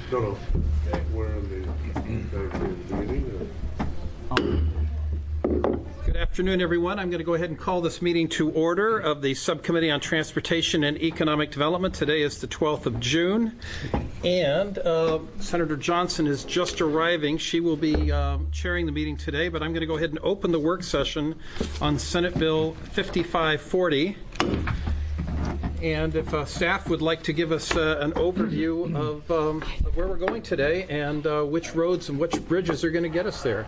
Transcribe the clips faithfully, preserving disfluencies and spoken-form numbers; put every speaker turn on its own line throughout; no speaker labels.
No, no. We're in the meeting.
Good afternoon, everyone. I'm going to go ahead and call this meeting to order of the Subcommittee on Transportation and Economic Development. Today is the twelfth of June, and uh, Senator Johnson is just arriving. She will be uh, chairing the meeting today, but I'm going to go ahead and open the work session on Senate Bill fifty-five forty. And if uh, staff would like to give us uh, an overview of, um, of where we're going today and uh, which roads and which bridges are going to get us there.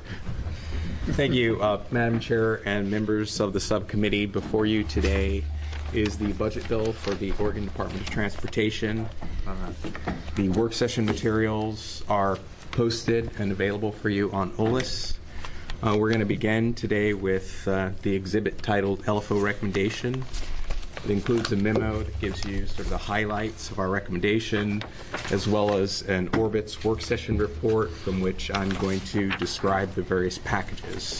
Thank you, uh, Madam Chair and members of the subcommittee. Before you today is the budget bill for the Oregon Department of Transportation. Uh, the work session materials are posted and available for you on O L I S. Uh, we're going to begin today with uh, the exhibit titled L F O Recommendation. It includes a memo that gives you sort of the highlights of our recommendation, as well as an Orbitz work session report from which I'm going to describe the various packages.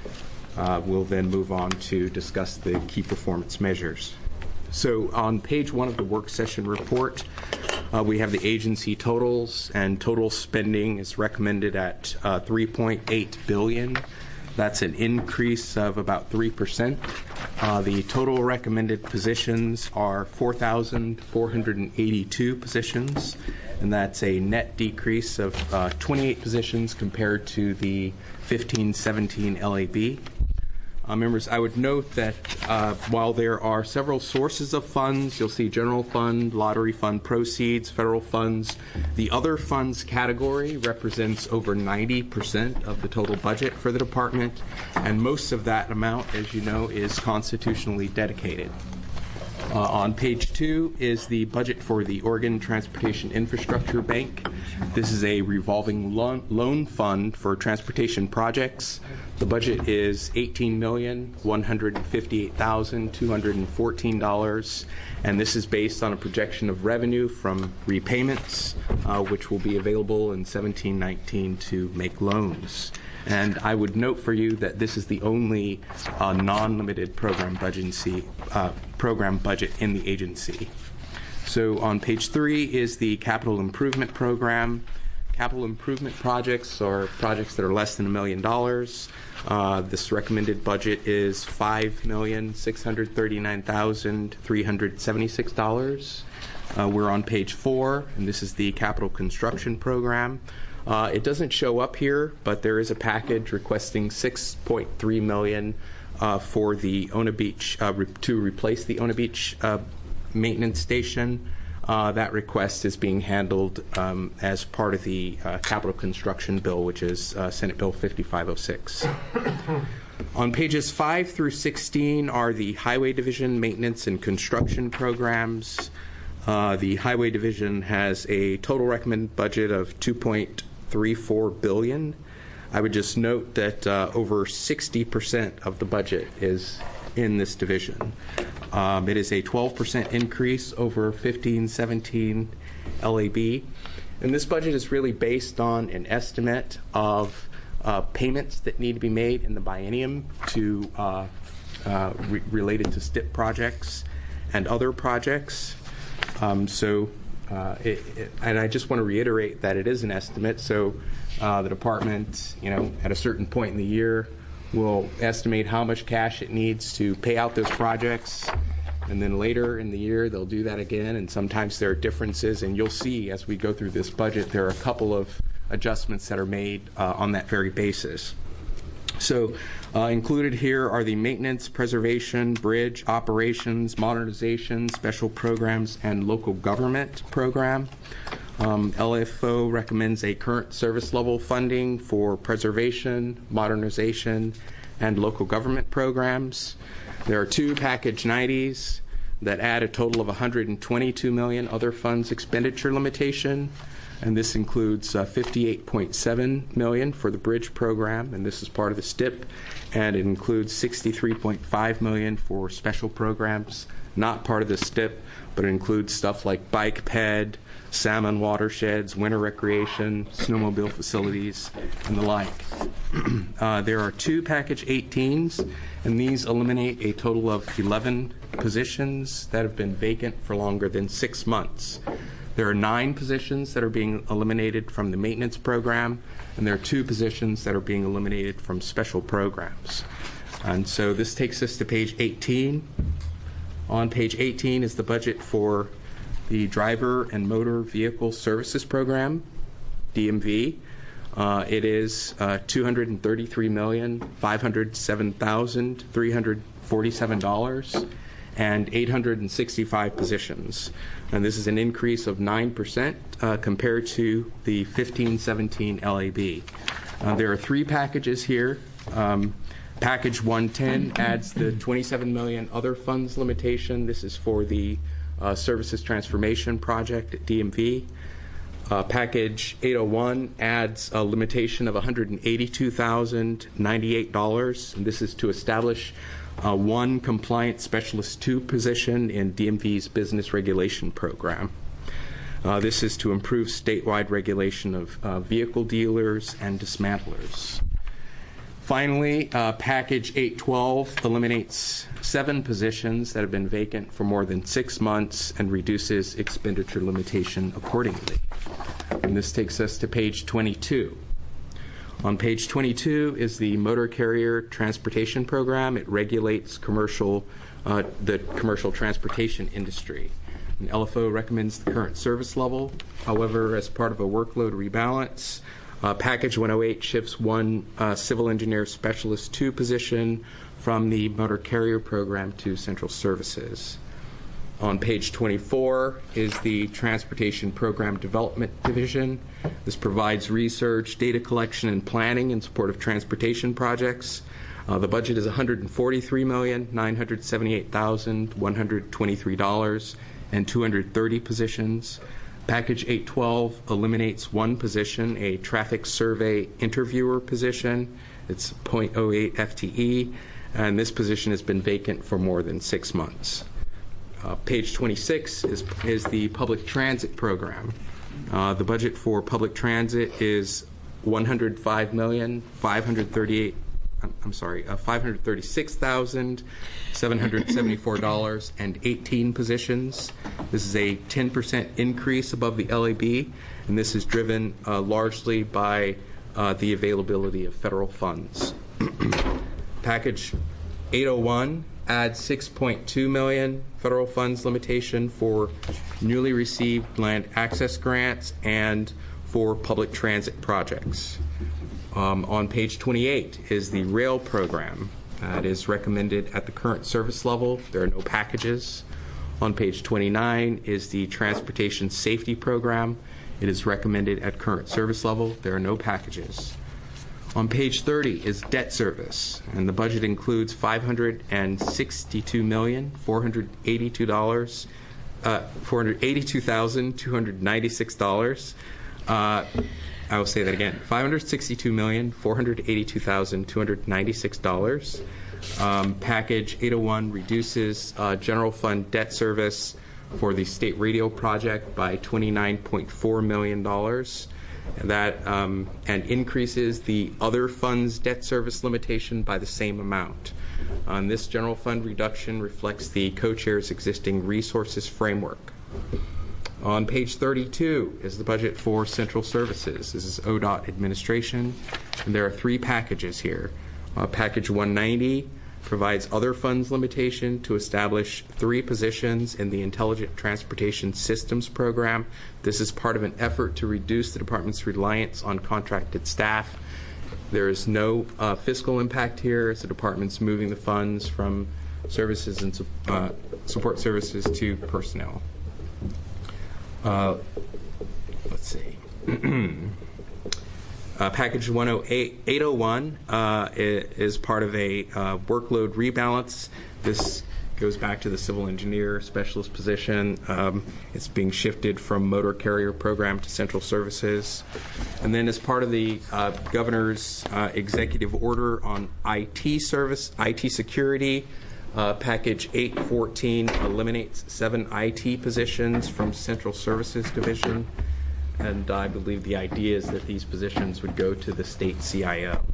Uh, we'll then move on to discuss the key performance measures. So on page one of the work session report, uh, we have the agency totals, and total spending is recommended at uh, three point eight billion dollars. That's an increase of about three percent. Uh, the total recommended positions are four thousand four hundred eighty-two positions, and that's a net decrease of uh, twenty-eight positions compared to the fifteen seventeen L A B. Uh, members, I would note that uh, while there are several sources of funds, you'll see general fund, lottery fund proceeds, federal funds. The other funds category represents over ninety percent of the total budget for the department, and most of that amount, as you know, is constitutionally dedicated. Uh, on page two is the budget for the Oregon Transportation Infrastructure Bank. This is a revolving loan, loan fund for transportation projects. The budget is eighteen million one hundred fifty-eight thousand two hundred fourteen dollars, and this is based on a projection of revenue from repayments, uh, which will be available in seventeen nineteen to make loans. And I would note for you that this is the only uh, non-limited program budget, uh, program budget in the agency. So on page three is the capital improvement program. Capital improvement projects are projects that are less than a million dollars. Uh, this recommended budget is five million six hundred thirty-nine thousand three hundred seventy-six dollars. Uh, we're on page four, and this is the capital construction program. Uh, it doesn't show up here, but there is a package requesting six point three million dollars uh, for the Ona Beach uh, re- to replace the Ona Beach uh, maintenance station. Uh, that request is being handled um, as part of the uh, capital construction bill, which is uh, Senate Bill fifty-five oh six. On pages five through sixteen are the Highway Division maintenance and construction programs. Uh, the Highway Division has a total recommended budget of two point three four billion dollars. I would just note that uh, over sixty percent of the budget is in this division. Um, it is a twelve percent increase over fifteen seventeen L A B. And this budget is really based on an estimate of uh, payments that need to be made in the biennium to uh, uh, re- related to S T I P projects and other projects. Um, so, uh, it, it, and I just want to reiterate that it is an estimate. So, uh, the department, you know, at a certain point in the year, will estimate how much cash it needs to pay out those projects, and then later in the year they'll do that again. And sometimes there are differences, and you'll see as we go through this budget there are a couple of adjustments that are made uh, on that very basis. So uh, included here are the maintenance, preservation, bridge, operations, modernization, special programs, and local government program. Um, L F O recommends a current service level funding for preservation, modernization, and local government programs. There are two package nineties that add a total of one hundred twenty-two million dollars other funds expenditure limitation, and this includes uh, fifty-eight point seven million dollars for the bridge program, and this is part of the S T I P, and it includes sixty-three point five million dollars for special programs, not part of the S T I P, but it includes stuff like bike ped, salmon watersheds, winter recreation, snowmobile facilities, and the like. uh, there are two package eighteens, and these eliminate a total of eleven positions that have been vacant for longer than six months. There are nine positions that are being eliminated from the maintenance program, and there are two positions that are being eliminated from special programs. And so this takes us to page eighteen. On page eighteen is the budget for the Driver and Motor Vehicle Services Program, D M V. Uh, it is uh, two hundred thirty-three million, five hundred seven thousand, three hundred forty-seven dollars and eight hundred sixty-five positions. And this is an increase of nine percent uh, compared to the fifteen seventeen L A B. Uh, there are three packages here. Um, package one ten adds the twenty-seven million other funds limitation. This is for the uh, Services Transformation Project at D M V. Uh, package eight oh one adds a limitation of one hundred eighty-two thousand ninety-eight dollars, and this is to establish uh, one compliance specialist two position in D M V's business regulation program. Uh, this is to improve statewide regulation of uh, vehicle dealers and dismantlers. Finally, uh, package eight twelve eliminates seven positions that have been vacant for more than six months and reduces expenditure limitation accordingly. And this takes us to page twenty-two. On page twenty-two is the Motor Carrier Transportation Program. It regulates commercial, uh, the commercial transportation industry. And L F O recommends the current service level. However, as part of a workload rebalance, uh, package one oh eight shifts one uh, civil engineer specialist two position from the Motor Carrier Program to Central Services. On page twenty-four is the Transportation Program Development Division. This provides research, data collection, and planning in support of transportation projects. Uh, the budget is one hundred forty-three million, nine hundred seventy-eight thousand, one hundred twenty-three dollars and two hundred thirty positions. Package eight twelve eliminates one position, a traffic survey interviewer position. It's zero point zero eight F T E, and this position has been vacant for more than six months. Uh, page twenty-six is, is the public transit program. Uh, the budget for public transit is one hundred five million, five hundred thirty-eight, I'm, I'm sorry, uh, five hundred thirty-six thousand, seven hundred seventy-four dollars and eighteen positions. This is a ten percent increase above the L A B, and this is driven uh, largely by uh, the availability of federal funds. Package eight oh one adds six point two million federal funds limitation for newly received land access grants and for public transit projects. Um, on page twenty-eight is the rail program. Uh, it is recommended at the current service level. There are no packages. On page twenty-nine is the transportation safety program. It is recommended at current service level. There are no packages. On page thirty is debt service, and the budget includes five hundred sixty-two million, four hundred eighty-two dollars, uh, four hundred eighty-two thousand, two hundred ninety-six dollars. Uh, I will say that again: five hundred sixty-two million, four hundred eighty-two thousand, two hundred ninety-six dollars. Um, package eight oh one reduces uh, general fund debt service for the state radio project by twenty-nine point four million dollars. And that um, and increases the other funds debt service limitation by the same amount. Um, this general fund reduction reflects the co-chair's existing resources framework. On page thirty-two is the budget for central services. This is O D O T administration, and there are three packages here. Uh, package one ninety provides other funds limitation to establish three positions in the Intelligent Transportation Systems program. This is part of an effort to reduce the department's reliance on contracted staff. There is no uh, fiscal impact here as the department's moving the funds from services and uh, support services to personnel. Uh, let's see. Uh, package one oh eight, eight oh one uh, is part of a uh, workload rebalance. This goes back to the civil engineer specialist position. Um, it's being shifted from motor carrier program to central services. And then as part of the uh, governor's uh, executive order on I T service, I T security, uh, package eight fourteen eliminates seven I T positions from central services division. And I believe the idea is that these positions would go to the state C I O.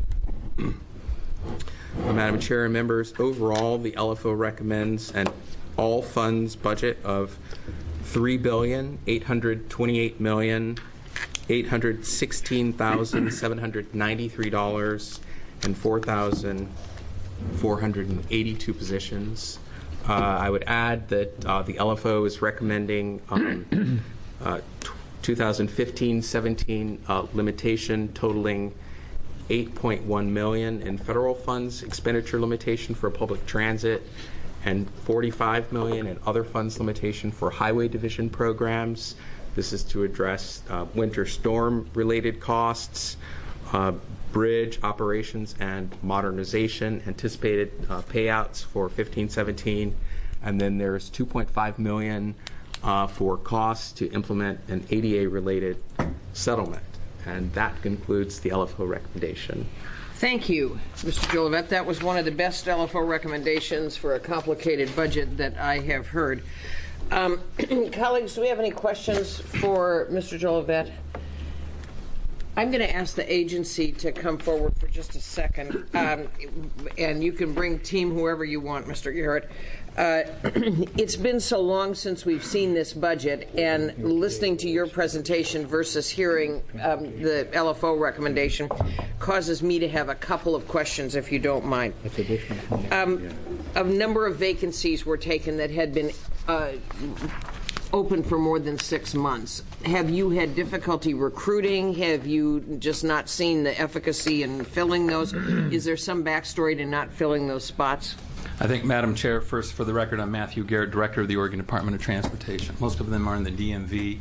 Well, Madam Chair and members, overall, the L F O recommends an all funds budget of three billion eight hundred twenty-eight million eight hundred sixteen thousand seven hundred ninety-three dollars and four thousand four hundred eighty-two positions. Uh, I would add that uh, the L F O is recommending um, uh, twenty fifteen seventeen uh, limitation totaling eight point one million dollars in federal funds expenditure limitation for public transit and forty-five million dollars in other funds limitation for highway division programs. This is to address uh, winter storm related costs, uh, bridge operations and modernization, anticipated uh, payouts for fifteen seventeen, and then there's two point five million dollars uh, for costs to implement an A D A related settlement. And that concludes the L F O recommendation.
Thank you, Mister Jolivet. That was one of the best L F O recommendations for a complicated budget that I have heard. Um, colleagues, do we have any questions for Mister Jolivet? I'm going to ask the agency to come forward for just a second, um, and you can bring team whoever you want, Mister Garrett. Uh, it's been so long since we've seen this budget, and listening to your presentation versus hearing um, the L F O recommendation causes me to have a couple of questions, if you don't mind. Um, a number of vacancies were taken that had been uh, open for more than six months. Have you had difficulty recruiting? Have you just not seen the efficacy in filling those? Is there some backstory to not filling those spots?
I think, Madam Chair, first, for the record, I'm Matthew Garrett, Director of the Oregon Department of Transportation. Most of them are in the D M V.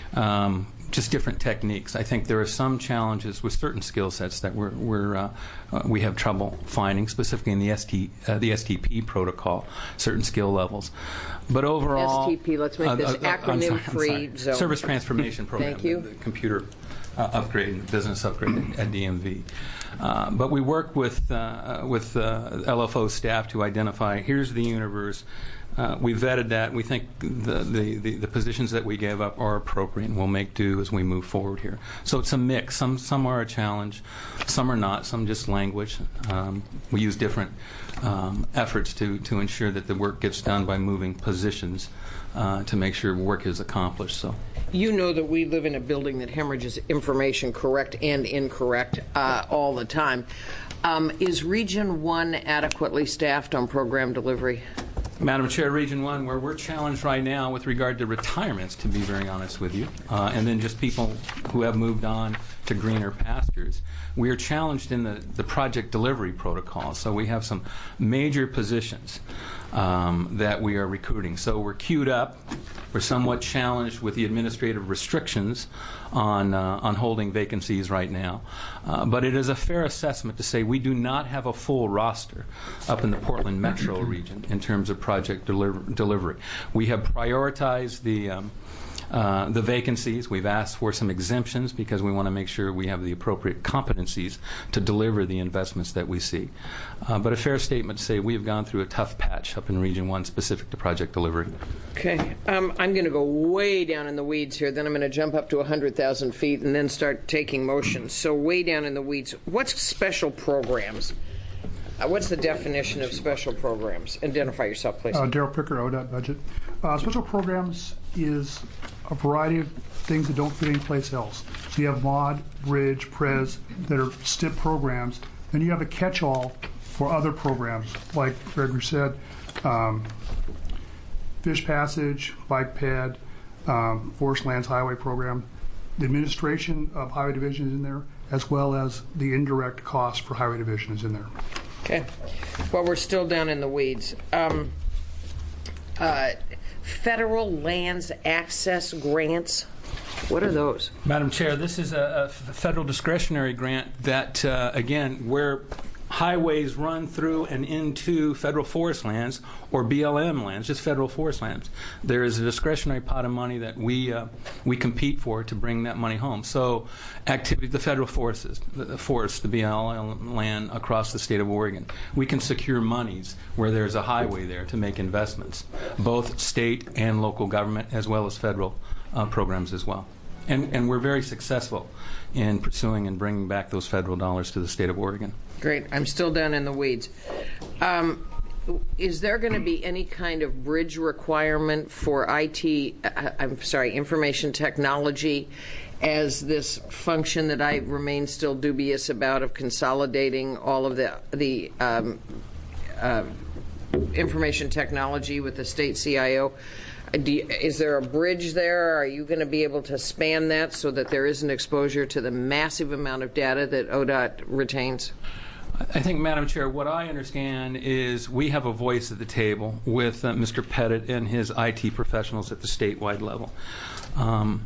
Um, just different techniques. I think there are some challenges with certain skill sets that we're, we're, uh, uh, we have trouble finding, specifically in the, S T, uh, the S T P protocol, certain skill levels. But overall...
S T P, let's make
uh,
this
uh,
acronym-free zone.
Service Transformation Program.
Thank you.
The, the computer uh, upgrade, business upgrade at D M V. Uh, but we work with uh, with uh, L F O staff to identify, here's the universe. Uh, we vetted that. We think the, the, the, the positions that we gave up are appropriate, and we'll make do as we move forward here. So it's a mix. Some some are a challenge, some are not, some just language. Um, we use different um, efforts to, to ensure that the work gets done by moving positions uh, to make sure work is accomplished. So.
You know that we live in a building that hemorrhages information, correct and incorrect, uh, all the time. Um, is Region one adequately staffed on program delivery?
Madam Chair, Region one, where we're challenged right now with regard to retirements, to be very honest with you, uh, and then just people who have moved on to greener pastures. We are challenged in the, the project delivery protocol, so we have some major positions um, that we are recruiting. So we're queued up. We're somewhat challenged with the administrative restrictions on, uh, on holding vacancies right now. Uh, but it is a fair assessment to say we do not have a full roster up in the Portland metro region in terms of project deliver delivery. We have prioritized the um, Uh, the vacancies. We've asked for some exemptions because we want to make sure we have the appropriate competencies to deliver the investments that we see. Uh, but a fair statement to say we have gone through a tough patch up in Region one specific to project delivery.
Okay. Um, I'm going to go way down in the weeds here, then I'm going to jump up to one hundred thousand feet and then start taking motions. So way down in the weeds. What's special programs? Uh, what's the definition of special programs? Identify yourself, please.
Uh, Daryl Picker, O D O T budget. Uh, special programs is a variety of things that don't fit anyplace else. So you have MOD, Bridge, Prez that are S T I P programs. Then you have a catch-all for other programs, like Gregory said, um, Fish Passage, Bike Ped, um, Forest Lands Highway Program. The administration of Highway Division is in there, as well as the indirect cost for Highway Division is in there.
Okay. Well, we're still down in the weeds. Um, uh, federal lands access grants, what are those?
Madam Chair, this is a, a federal discretionary grant that, uh, again, where highways run through and into federal forest lands or B L M lands, just federal forest lands. There is a discretionary pot of money that we uh, we compete for to bring that money home. So, activity, the federal forests, the forests, the B L M land across the state of Oregon, we can secure monies where there's a highway there to make investments, both state and local government as well as federal uh, programs as well. And, and we're very successful in pursuing and bringing back those federal dollars to the state of Oregon.
Great. I'm still down in the weeds. Um, is there going to be any kind of bridge requirement for I T, uh, I'm sorry, information technology, as this function that I remain still dubious about of consolidating all of the, the um, uh, information technology with the state C I O? Do you, is there a bridge there? Are you going to be able to span that so that there isn't exposure to the massive amount of data that O D O T retains?
I think, Madam Chair, what I understand is we have a voice at the table with uh, Mister Pettit and his I T professionals at the statewide level. Um,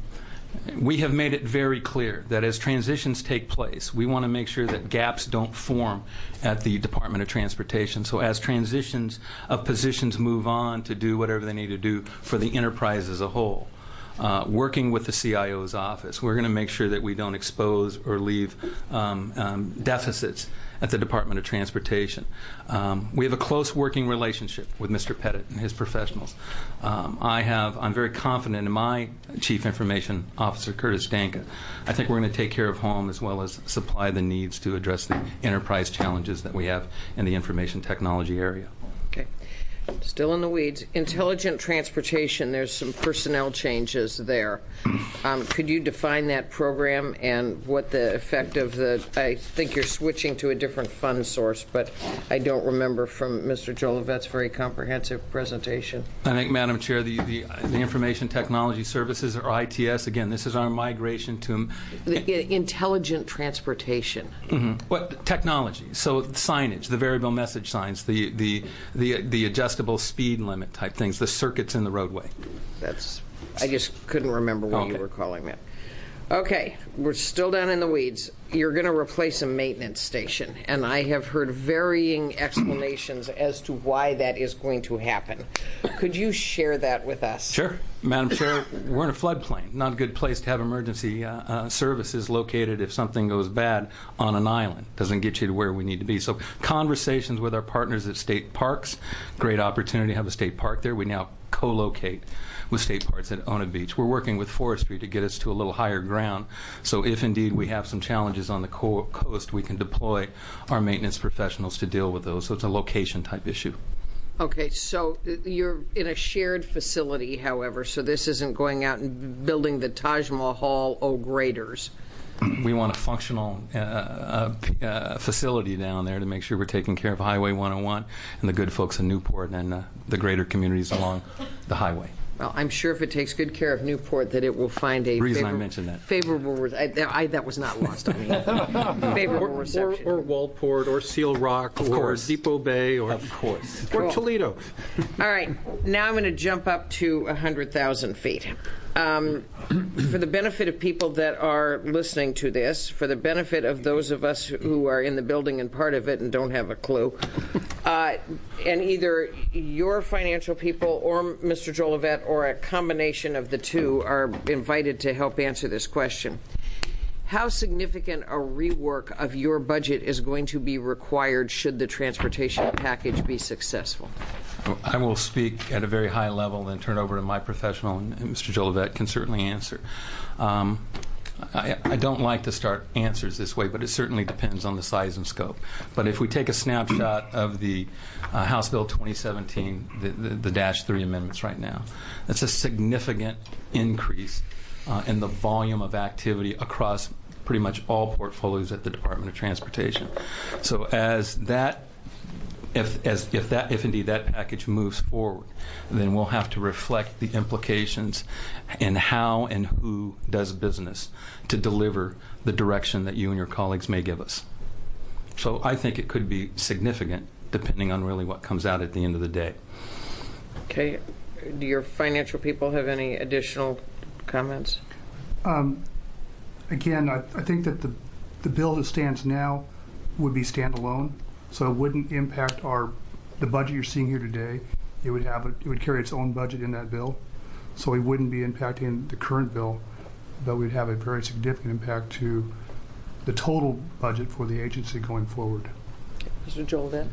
we have made it very clear that as transitions take place, we want to make sure that gaps don't form at the Department of Transportation. So as transitions of positions move on to do whatever they need to do for the enterprise as a whole, Uh, working with the C I O's office, we're going to make sure that we don't expose or leave um, um, deficits at the Department of Transportation. Um, we have a close working relationship with Mister Pettit and his professionals. Um, I have, I'm very confident in my Chief Information Officer, Curtis Danka. I think we're going to take care of home as well as supply the needs to address the enterprise challenges that we have in the information technology area.
Okay. Still in the weeds. Intelligent transportation, there's some personnel changes there. Um, could you define that program and what the effect of the, I think you're switching to a different fund source, but I don't remember from Mister Jolivet's very comprehensive presentation.
I think, Madam Chair, the, the, the Information Technology Services, or I T S, again, this is our migration to
The, i- intelligent transportation.
Mm-hmm. What technology? So signage, the variable message signs, the the the, the adjustable speed limit type things, the circuits in the roadway.
That's, I just couldn't remember what
Okay.
you were calling that. Okay, we're still down in the weeds. You're going to replace a maintenance station, and I have heard varying explanations as to why that is going to happen. Could you share that with us?
Sure. Madam Chair, we're in a floodplain. Not a good place to have emergency uh, uh, services located if something goes bad on an island. Doesn't get you to where we need to be. So conversations with our partners at state parks, great opportunity to have a state park there. We now co-locate with state parks at Ona Beach. We're working with forestry to get us to a little higher ground. So if indeed we have some challenges on the co- coast, we can deploy our maintenance professionals to deal with those. So it's a location type issue.
Okay, so uh, you're in a shared facility, however, so this isn't going out and building the Taj Mahal O-graders.
We want a functional uh, uh, uh, facility down there to make sure we're taking care of Highway one oh one and the good folks in Newport and uh, the greater communities along the highway.
Well, I'm sure if it takes good care of Newport that it will find a
Reason I
favor-
mentioned that.
favorable, re- I, I, that was not lost on me. Favorable
Or,
reception.
or Walport, or Seal Rock, or
course.
Depot Bay, or,
Of course.
or
Cool.
Toledo.
All right, now I'm going to jump up to one hundred thousand feet. Um, for the benefit of people that are listening to this, for the benefit of those of us who are in the building and part of it and don't have a clue, uh, and either your financial people or Mister Jolivet or a combination of the two are invited to help answer this question. How significant a rework of your budget is going to be required should the transportation package be successful?
I will speak at a very high level and turn it over to my professional, and Mister Jolivet can certainly answer. Um, I, I don't like to start answers this way, but it certainly depends on the size and scope. But if we take a snapshot of the uh, House Bill twenty seventeen, the, the, the Dash three amendments right now, that's a significant increase uh, in the volume of activity across pretty much all portfolios at the Department of Transportation. So as that If, as, if that, if indeed that package moves forward, then we'll have to reflect the implications and how and who does business to deliver the direction that you and your colleagues may give us. So I think it could be significant, depending on really what comes out at the end of the day.
Okay. Do your financial people have any additional comments?
Um, Again, I, I think that the, the bill as stands now would be standalone, so it wouldn't impact our, the budget you're seeing here today. It would have, a, it would carry its own budget in that bill, so it wouldn't be impacting the current bill, but we'd have a very significant impact to the total budget for the agency going forward.
Mister Jolivet?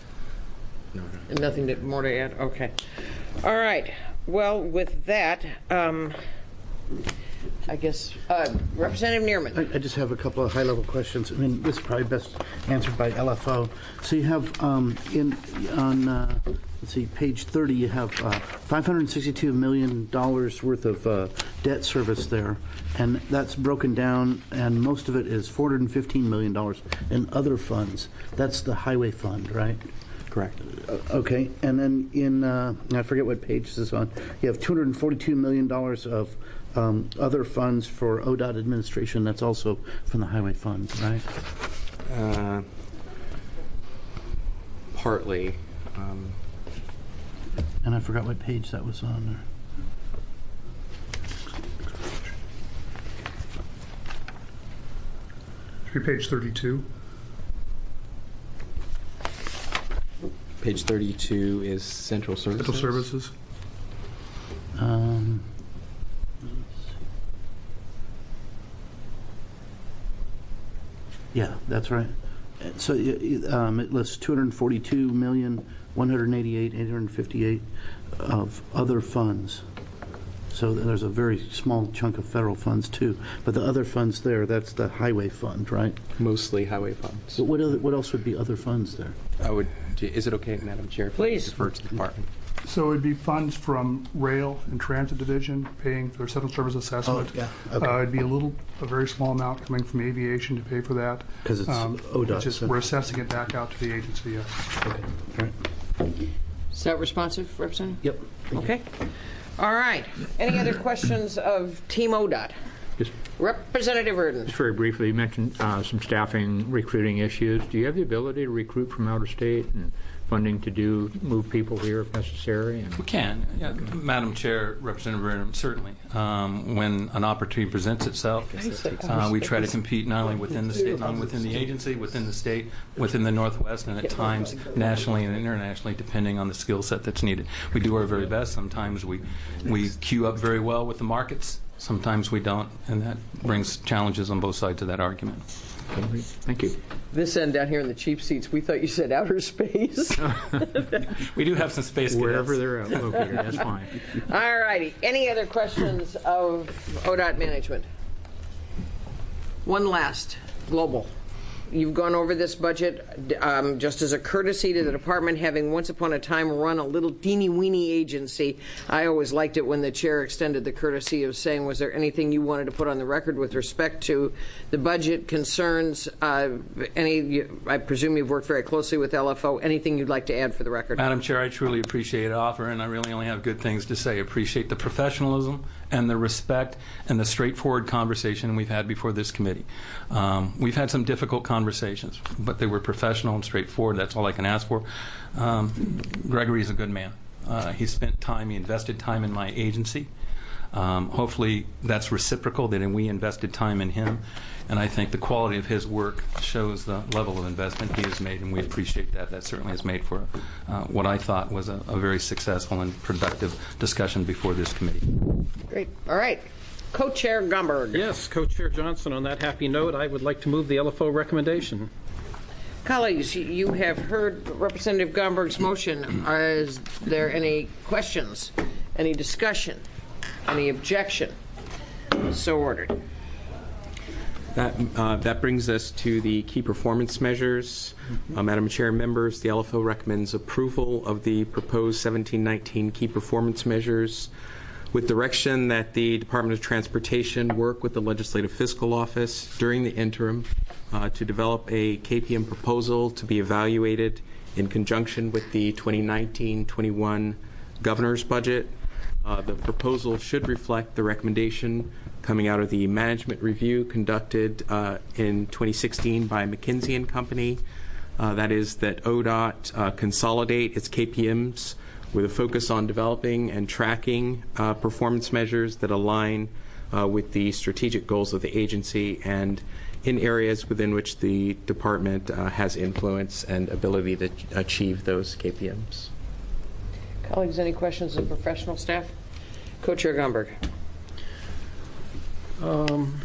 No, no. Nothing to, more to add? Okay. All right. Well, with that, um, I guess, uh, Representative Neerman.
I, I just have a couple of high-level questions. I mean, this is probably best answered by L F O. So you have um, in on uh, let's see, page thirty, you have uh, five hundred sixty-two million dollars worth of uh, debt service there, and that's broken down, and most of it is four hundred fifteen million dollars in other funds. That's the highway fund, right?
Correct.
Uh, okay, and then in uh, I forget what page this is on. You have two hundred forty-two million dollars of Um, other funds for O D O T administration. That's also from the highway fund, right?
Uh, partly. Um,
And I forgot what page that was on there.
Should be page thirty-two.
page thirty-two is central services.
Central services.
Um, yeah, that's right. Uh, So y- y- um, it lists two hundred forty-two million, one hundred eighty-eight, eight hundred fifty-eight of other funds. So there's a very small chunk of federal funds too. But the other funds there, that's the highway fund, right?
Mostly highway funds.
But what other, what else would be other funds there?
I would. Is it okay, Madam Chair? if I
Please.
Defer to the department.
So it would be funds from Rail and Transit Division paying for central service assessment.
Oh, yeah, okay.
Uh, it'd be a little, a very small amount coming from aviation to pay for that.
'Cause it's
Um,
O D O T,
it's just-
so-
We're assessing it back out to the agency, yes.
Okay, all right.
Is that responsive, Representative?
Yep.
Okay. All right. Any other questions of Team O D O T?
Just,
Representative Urden.
just very briefly, you mentioned uh, some staffing, recruiting issues. Do you have the ability to recruit from out of state and funding to do move people here if necessary? And
We can. Yeah, Madam Chair, Representative Burnham, certainly. Um, when an opportunity presents itself, uh, we try to compete not only within the state, not only within the agency, within the state, within the Northwest, and at times nationally and internationally, depending on the skill set that's needed. We do our very best. Sometimes we, we queue up very well with the markets. Sometimes we don't, and that brings challenges on both sides of that argument.
thank you.
This end down here in the cheap seats, we thought you said outer space.
We do have some space
Wherever
cadets.
they're at, located, that's fine.
All righty. Any other questions of O D O T management? One last, global. You've gone over this budget um, just as a courtesy to the department, having once upon a time run a little teeny-weeny agency. I always liked it when the chair extended the courtesy of saying, was there anything you wanted to put on the record with respect to the budget concerns? Uh, any? I presume you've worked very closely with L F O. Anything you'd like to add for the record?
Madam Chair, I truly appreciate the offer, and I really only have good things to say. Appreciate the professionalism and the respect and the straightforward conversation we've had before this committee. Um, we've had some difficult conversations, but they were professional and straightforward. That's all I can ask for. Um, Gregory's a good man. Uh, he spent time, he invested time in my agency. Um, hopefully that's reciprocal, that we invested time in him. And I think the quality of his work shows the level of investment he has made, and we appreciate that. That certainly has made for uh, what I thought was a, a very successful and productive discussion before this committee.
Great. All right. Co-Chair Gomberg.
Yes, Co-Chair Johnson, on that happy note, I would like to move the L F O recommendation.
Colleagues, you have heard Representative Gomberg's motion. Is there any questions, any discussion, any objection? So ordered.
That, uh, that brings us to the key performance measures. Uh, Madam Chair, members, the L F O recommends approval of the proposed seventeen nineteen key performance measures with direction that the Department of Transportation work with the Legislative Fiscal Office during the interim uh, to develop a K P M proposal to be evaluated in conjunction with the twenty nineteen twenty-one governor's budget. Uh, the proposal should reflect the recommendation coming out of the management review conducted uh, in twenty sixteen by McKinsey and Company. Uh, that is that O D O T uh, consolidate its K P Ms with a focus on developing and tracking uh, performance measures that align uh, with the strategic goals of the agency and in areas within which the department uh, has influence and ability to achieve those K P Ms.
Colleagues, any questions of professional staff? Co-Chair Gomberg.
Um,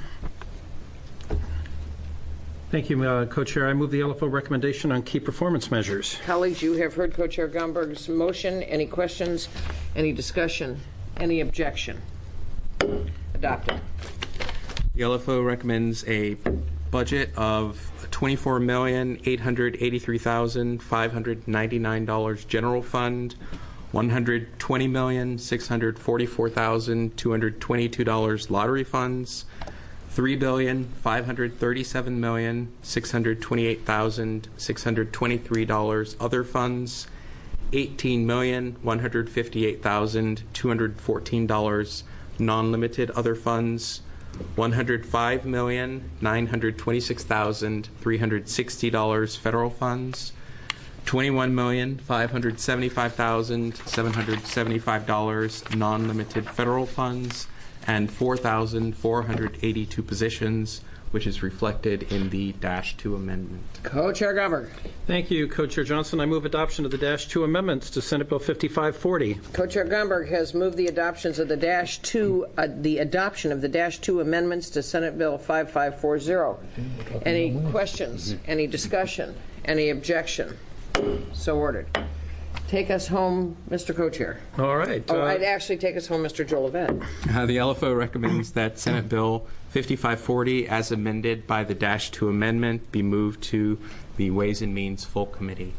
thank you, uh, Co-Chair. I move the L F O recommendation on key performance measures.
Colleagues, you have heard Co-Chair Gomberg's motion. Any questions? Any discussion? Any objection? adopted.
The L F O recommends a budget of twenty-four million eight hundred eighty-three thousand five hundred ninety-nine dollars general fund, one hundred twenty million six hundred forty-four thousand two hundred twenty-two dollars lottery funds, three billion five hundred thirty-seven million six hundred twenty-eight thousand six hundred twenty-three dollars other funds, eighteen million one hundred fifty-eight thousand two hundred fourteen dollars non-limited other funds, one hundred five million nine hundred twenty-six thousand three hundred sixty dollars federal funds, twenty-one million five hundred seventy-five thousand seven hundred seventy-five dollars non-limited federal funds, and four thousand four hundred eighty-two positions, which is reflected in the Dash two amendment.
Co-Chair Gumberg.
Thank you, Co-Chair Johnson. I move adoption of the Dash two amendments to Senate Bill fifty-five forty.
Co-Chair Gumberg has moved the adoptions of the Dash two, uh, the adoption of the Dash two amendments to Senate Bill fifty-five forty. Any questions? Any discussion? Any objection? So ordered. Take us home, Mister Co-Chair.
All right.
Oh,
uh,
I'd actually take us home, Mister Jolivet.
Uh, the L F O recommends that Senate Bill fifty-five forty, as amended by the Dash two amendment, be moved to the Ways and Means Full Committee.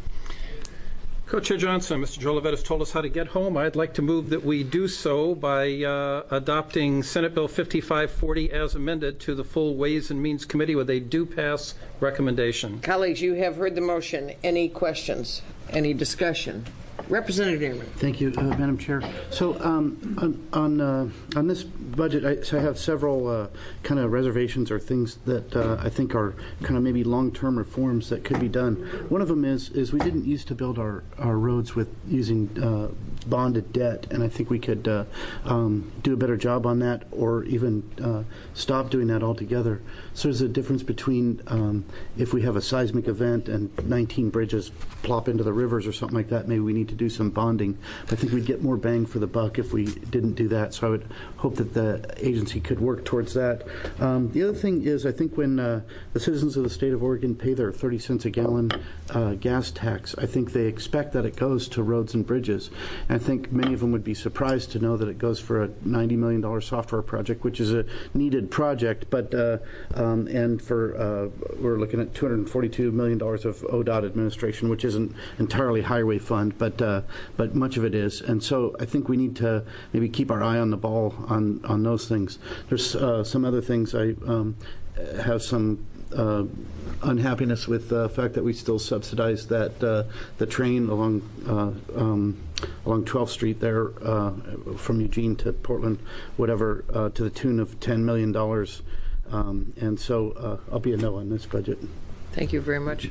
Co-Chair Johnson, Mister Jolivet has told us how to get home. I'd like to move that we do so by uh, adopting Senate Bill fifty-five forty as amended to the full Ways and Means Committee with a do-pass recommendation.
Colleagues, you have heard the motion. Any questions? Any discussion? Representative Newman.
Thank you, uh, Madam Chair. So um, on on, uh, on this budget, I, so I have several uh, kind of reservations or things that uh, I think are kind of maybe long-term reforms that could be done. One of them is is we didn't used to build our, our roads with using uh, bonded debt, and I think we could uh, um, do a better job on that, or even uh, stop doing that altogether. So there's a difference between um, if we have a seismic event and nineteen bridges plop into the rivers or something like that, maybe we need to do some bonding. I think we'd get more bang for the buck if we didn't do that. So I would hope that the agency could work towards that. Um, the other thing is, I think when uh, the citizens of the state of Oregon pay their thirty cents a gallon uh, gas tax, I think they expect that it goes to roads and bridges. And I think many of them would be surprised to know that it goes for a ninety million dollars software project, which is a needed project. But uh, um, and for uh, we're looking at two hundred forty-two million dollars of O D O T administration, which isn't entirely highway fund, but uh, but much of it is. And so I think we need to maybe keep our eye on the ball on on those things. There's uh, some other things I um, have some uh, unhappiness with the fact that we still subsidize that uh, the train along uh, um, along twelfth Street there uh, from Eugene to Portland, whatever, uh, to the tune of ten million dollars. Um, and so uh, I'll be a no on this budget.
Thank you very much.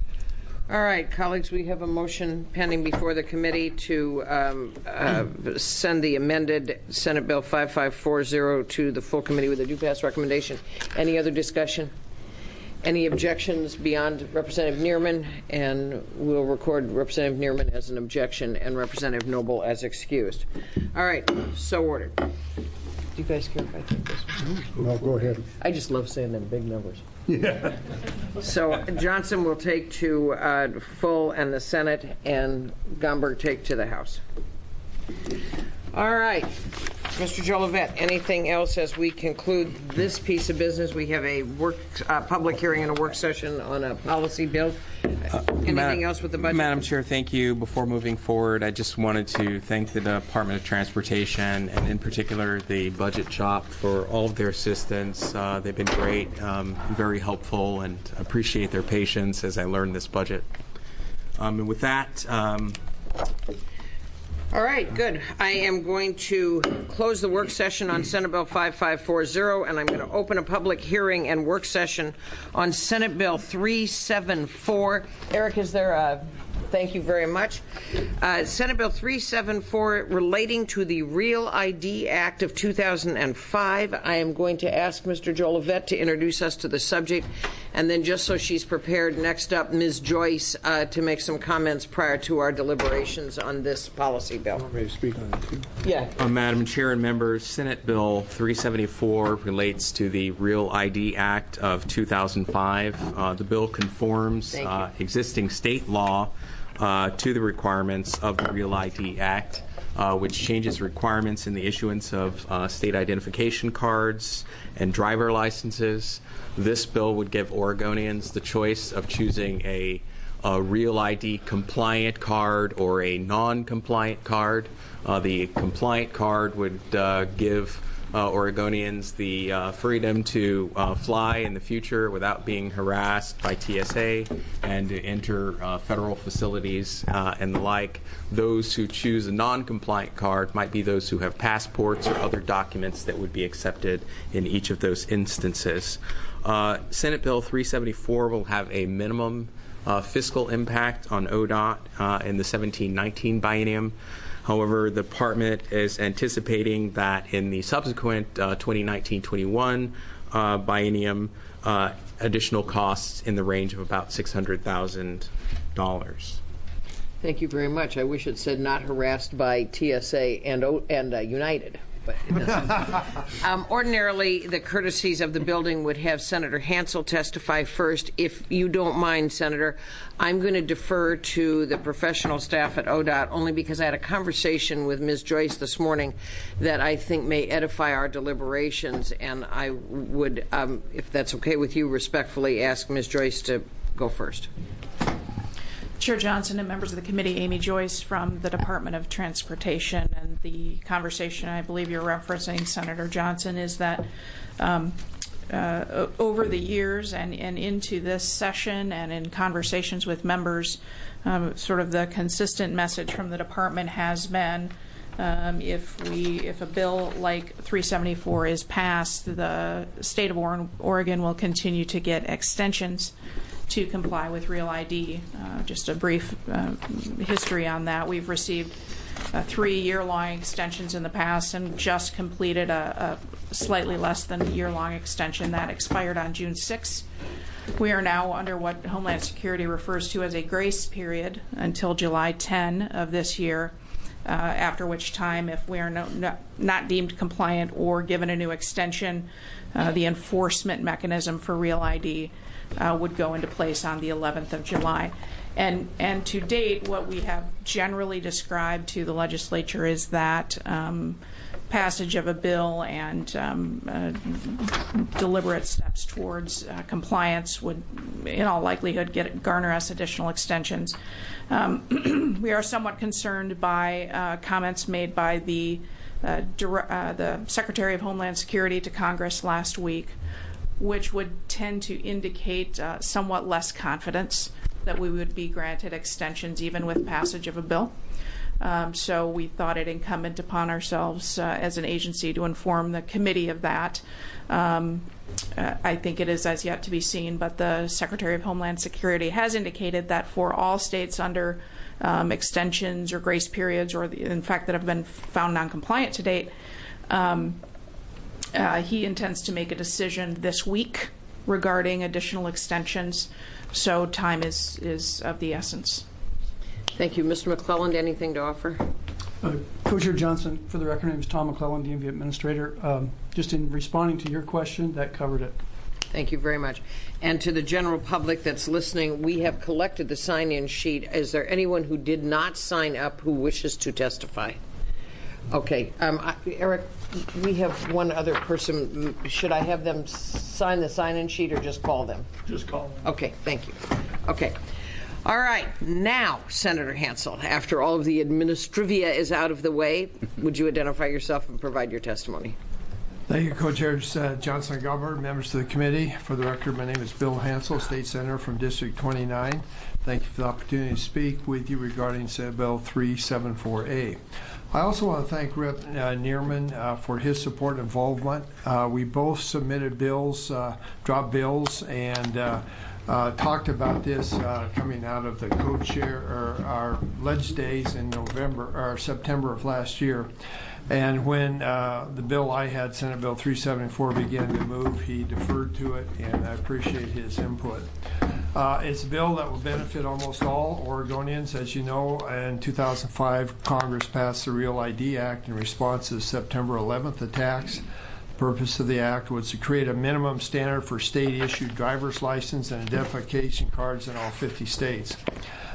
All right, colleagues, we have a motion pending before the committee to um, uh, send the amended Senate Bill fifty-five forty to the full committee with a do-pass recommendation. Any other discussion? Any objections beyond Representative Neerman? And we'll record Representative Neerman as an objection and Representative Noble as excused. All right, so ordered. Do you guys care if I take this one?
No, go ahead.
I just love saying them big numbers. Yeah. So Johnson will take to uh, full and the Senate, and Gomberg take to the House. All right. Mister Jolivet, anything else as we conclude this piece of business? We have a work, uh, public hearing and a work session on a policy bill. Uh, anything
Madam,
else with the budget?
Madam Chair, thank you. Before moving forward, I just wanted to thank the Department of Transportation and in particular the Budget Shop for all of their assistance. Uh, they've been great, um, very helpful, and appreciate their patience as I learned this budget. Um, and with that, um,
all right, good. I am going to close the work session on Senate Bill fifty-five forty, and I'm going to open a public hearing and work session on Senate Bill three seventy-four. Eric, is there a... Thank you very much. Uh, Senate Bill three seventy-four relating to the Real I D Act of two thousand five. I am going to ask Mister Jolivet to introduce us to the subject, and then just so she's prepared, next up, Miz Joyce uh, to make some comments prior to our deliberations on this policy bill.
Want me to speak on it too?
Yeah.
Uh, Madam Chair and members, Senate Bill three seventy-four relates to the Real I D Act of two thousand five. Uh, the bill conforms uh, existing state law uh, to the requirements of the Real I D Act. uh, which changes requirements in the issuance of uh, state identification cards and driver licenses. This bill would give Oregonians the choice of choosing a, a Real I D compliant card or a non-compliant card. Uh, the compliant card would uh, give uh, Oregonians the uh, freedom to uh, fly in the future without being harassed by T S A and to enter uh, federal facilities uh, and the like. Those who choose a non-compliant card might be those who have passports or other documents that would be accepted in each of those instances. Uh, Senate Bill three seventy-four will have a minimum uh, fiscal impact on O D O T uh, in the seventeen nineteen biennium. However, the department is anticipating that in the subsequent uh, twenty nineteen twenty-one uh, biennium, uh, additional costs in the range of about six hundred thousand dollars.
Thank you very much. I wish it said not harassed by T S A and O- and uh, United. But it doesn't. um, ordinarily, the courtesies of the building would have Senator Hansel testify first. If you don't mind, Senator, I'm going to defer to the professional staff at O D O T only because I had a conversation with Miz Joyce this morning that I think may edify our deliberations, and I would, um, if that's okay with you, respectfully ask Miz Joyce to go first.
Chair Johnson and members of the committee, Amy Joyce from the Department of Transportation, and the conversation I believe you're referencing, Senator Johnson, is that um, uh, over the years and, and into this session and in conversations with members, um, sort of the consistent message from the department has been um, if we if a bill like three seventy-four is passed, the state of Oregon will continue to get extensions to comply with Real I D. Uh, just a brief uh, history on that. We've received uh, three year-long extensions in the past and just completed a, a slightly less than a year-long extension that expired on June sixth. We are now under what Homeland Security refers to as a grace period until July tenth of this year, uh, after which time, if we are no, no, not deemed compliant or given a new extension, uh, the enforcement mechanism for Real I D Uh, would go into place on the eleventh of July. And and to date, what we have generally described to the legislature is that um, passage of a bill and um, uh, deliberate steps towards uh, compliance would, in all likelihood, get garner us additional extensions. Um, we are somewhat concerned by uh, comments made by the uh, dire- uh, the Secretary of Homeland Security to Congress last week, which would tend to indicate uh, somewhat less confidence that we would be granted extensions even with passage of a bill. Um, so we thought it incumbent upon ourselves uh, as an agency to inform the committee of that. Um, uh, I think it is as yet to be seen, but the Secretary of Homeland Security has indicated that for all states under um, extensions or grace periods, or the, in fact that have been found non-compliant to date, um, Uh, he intends to make a decision this week regarding additional extensions, so time is, is of the essence.
Thank you. Mister McClelland, anything to offer?
Uh, Co-Chair Johnson, for the record, my name is Tom McClelland, D M V Administrator. Um, just in responding to your question, that covered it.
Thank you very much. And to the general public that's listening, we have collected the sign-in sheet. Is there anyone who did not sign up who wishes to testify? Okay. Um, I, Eric, we have one other person. Should I have them sign the sign-in sheet or just call them?
Just call them.
Okay, thank you. Okay. All right. Now, Senator Hansel, after all of the administrivia is out of the way, would you identify yourself and provide your testimony?
Thank you, Co-Chairs uh, Johnson and Gilbert, members of the committee. For the record, my name is Bill Hansel, State Senator from District twenty-nine. Thank you for the opportunity to speak with you regarding Senate Bill three seventy-four A. I also want to thank Rep uh, Neerman uh, for his support and involvement. Uh, we both submitted bills, uh, dropped bills, and uh, uh, talked about this uh, coming out of the co-chair or our ledge days in November or September of last year. And when uh, the bill I had, Senate Bill three seventy-four, began to move, he deferred to it, and I appreciate his input. Uh, it's a bill that will benefit almost all Oregonians. As you know, in two thousand five, Congress passed the Real I D Act in response to the September eleventh attacks. The purpose of the act was to create a minimum standard for state-issued driver's license and identification cards in all fifty states.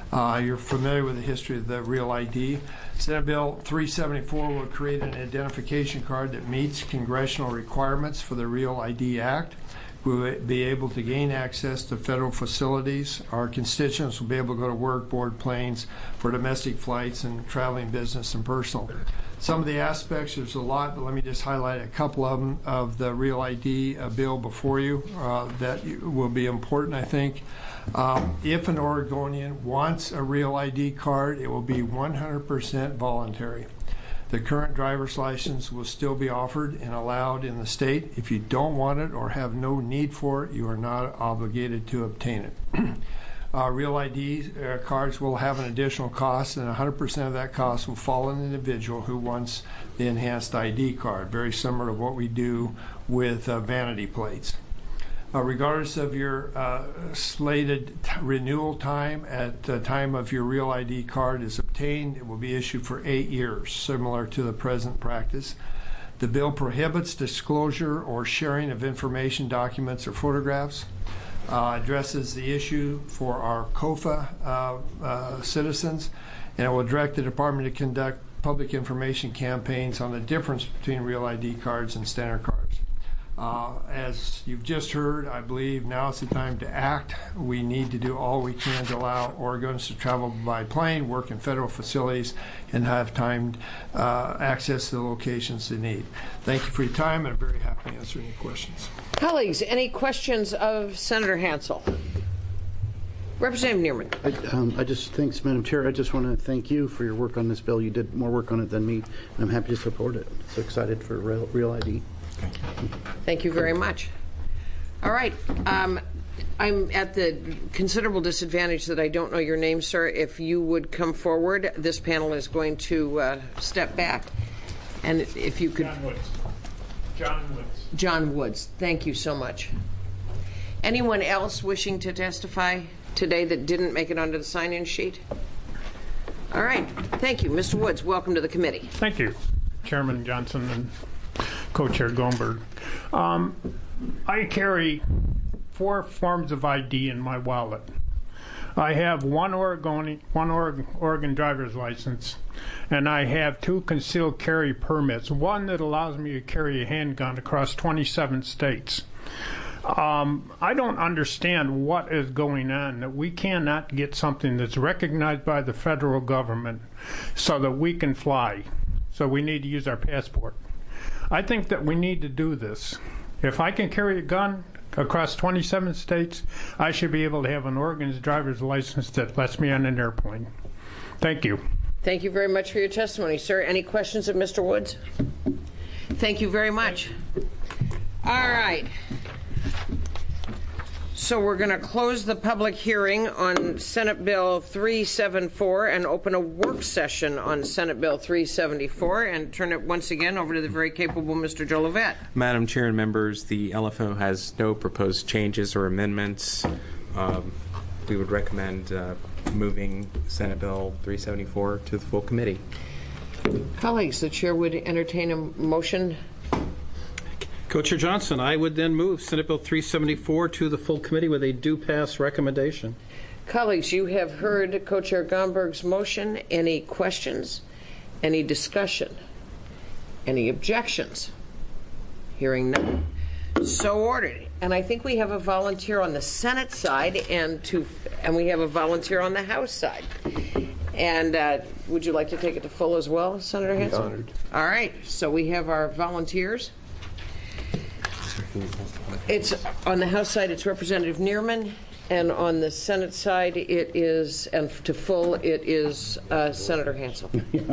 Uh, you're familiar with the history of the Real I D. Senate Bill three seventy-four will create an identification card that meets congressional requirements for the Real I D Act. We will be able to gain access to federal facilities. Our constituents will be able to go to work, board planes for domestic flights, and traveling business and personal. Some of the aspects, there's a lot, but let me just highlight a couple of them of the Real I D uh, bill before you uh, that will be important, I think. Um, if an Oregonian wants a Real I D card, it will be one hundred percent voluntary. The current driver's license will still be offered and allowed in the state. If you don't want it or have no need for it, you are not obligated to obtain it. uh, Real I D uh, cards will have an additional cost, and one hundred percent of that cost will fall on the individual who wants the enhanced I D card, very similar to what we do with uh, vanity plates. Uh, regardless of your uh, slated t- renewal time, at the time of your Real I D card is obtained, it will be issued for eight years, similar to the present practice. The bill prohibits disclosure or sharing of information, documents, or photographs, uh, addresses the issue for our COFA uh, uh, citizens, and it will direct the department to conduct public information campaigns on the difference between Real I D cards and standard cards. Uh, as you've just heard, I believe now is the time to act. We need to do all we can to allow Oregonians to travel by plane, work in federal facilities, and have time uh, access to the locations they need. Thank you for your time, and I'm very happy to answer any questions.
Colleagues, any questions of Senator Hansel? Representative Neerman.
I, um, I just, thanks, Madam Chair. I just want to thank you for your work on this bill. You did more work on it than me, and I'm happy to support it. So excited for Real, Real I D.
Thank you very much. All right. Um, I'm at the considerable disadvantage that I don't know your name, sir. If you would come forward, this panel is going to uh, step back. And if you could...
John Woods. John Woods.
John Woods. Thank you so much. Anyone else wishing to testify today that didn't make it onto the sign-in sheet? All right. Thank you. Mister Woods, welcome to the committee.
Thank you, Chairman Johnson and Co-Chair Gomberg. Um, I carry four forms of I D in my wallet. I have one Oregon, one Oregon, Oregon driver's license, and I have two concealed carry permits, one that allows me to carry a handgun across twenty-seven states. Um, I don't understand what is going on, that we cannot get something that's recognized by the federal government so that we can fly. So we need to use our passport. I think that we need to do this. If I can carry a gun across twenty-seven states, I should be able to have an Oregon's driver's license that lets me on an airplane. Thank you.
Thank you very much for your testimony, sir. Any questions of Mister Woods? Thank you very much. All right. So we're going to close the public hearing on Senate Bill three seventy-four and open a work session on Senate Bill three seventy-four and turn it once again over to the very capable Mister Joe Levette.
Madam Chair and members, the L F O has no proposed changes or amendments. Um, we would recommend uh, moving Senate Bill three seventy-four to the full committee.
Colleagues, the chair would entertain a motion.
Co-Chair Johnson, I would then move Senate Bill three seventy-four to the full committee with a do pass recommendation.
Colleagues, you have heard Co-Chair Gomberg's motion. Any questions? Any discussion? Any objections? Hearing none. So ordered. And I think we have a volunteer on the Senate side and to, and we have a volunteer on the House side. And uh, would you like to take it to full as well, Senator Hanson?
Honored.
All right. So we have our volunteers. It's on the House side, it's Representative Neerman, and on the Senate side, it is, and to full, it is uh, Senator Hansel.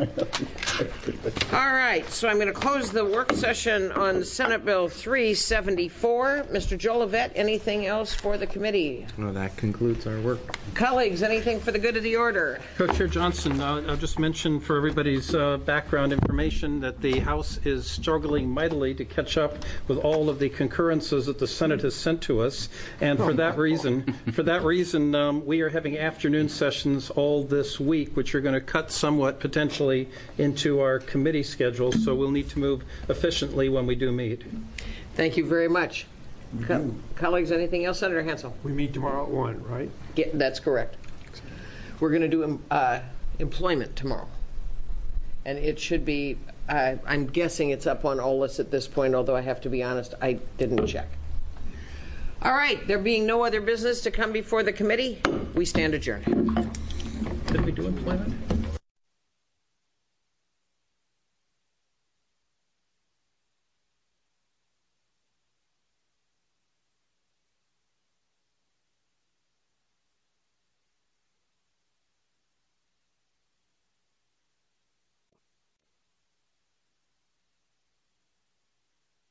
All right, so I'm going to close the work session on Senate Bill three seventy-four. Mister Joe Levette, anything else for the committee?
No, that concludes our work.
Colleagues, anything for the good of the order?
Co-Chair Johnson, uh, I'll just mention for everybody's uh, background information that the House is struggling mightily to catch up with all of the concurrences that the Senate has sent to us, and for that reason, for that reason, um, we are having afternoon sessions all this week, which are going to cut somewhat potentially into our committee schedule, so we'll need to move efficiently when we do meet.
Thank you very much. Co- colleagues, anything else? Senator Hansel?
We meet tomorrow at one, right?
Yeah, that's correct. we're going to do uh, employment tomorrow. And it should be, uh, I'm guessing it's up on O L I S at this point, although I have to be honest, I didn't check. All right, there being no other business to come before the committee, we stand adjourned.
Did we do employment?